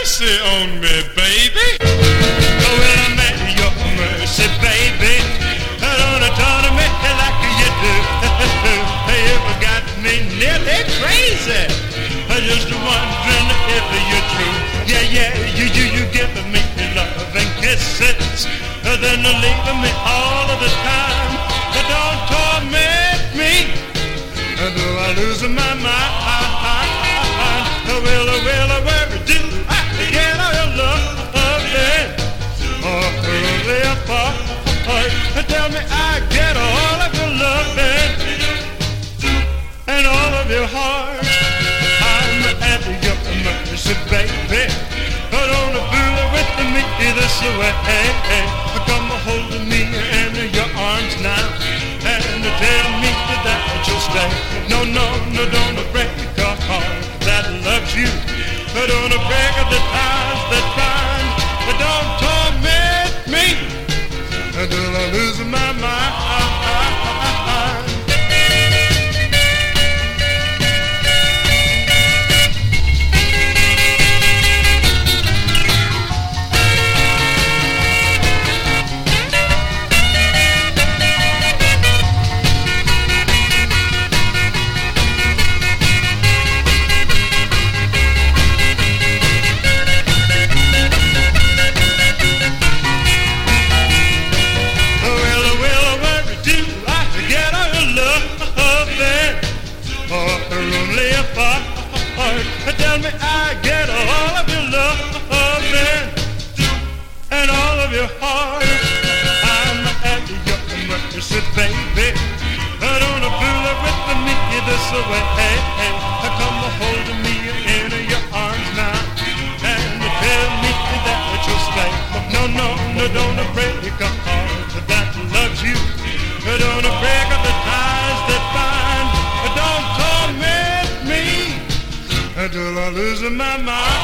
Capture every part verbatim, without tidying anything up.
mercy on me, baby. Oh, well, I'm at your mercy, baby. Don't turn me like you do. You got me nearly crazy. Just wondering if you're true. Yeah, yeah, you, you, you give me love and kisses. Then leaving me all of the time. Don't torment me. Do I lose my mind? Will I, will I, where do I get your loving? Oh, really apart. Tell me I get all of your loving and all of your heart. I'm at your mercy, baby. Don't fool with me this way. Come hold me in your arms now and tell me that you'll stay. No, no, no, don't break a heart that loves you. Don't break the ties that bind. Don't torment me until I lose my mind. Tell me I get all of your loving and all of your heart. I'm at your mercy, baby. Don't fool with me this way. Come hold me in your arms now and tell me that you'll stay. No, no, no, don't break a heart that loves you. Don't break up the ties that bind. Don't torment me until I lose my mind.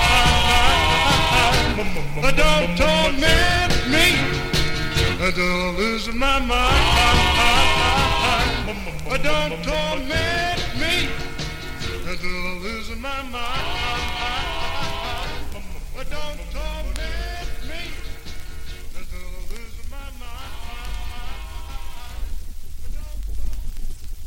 Don't torment me until I lose my mind. Don't torment me until I lose my mind.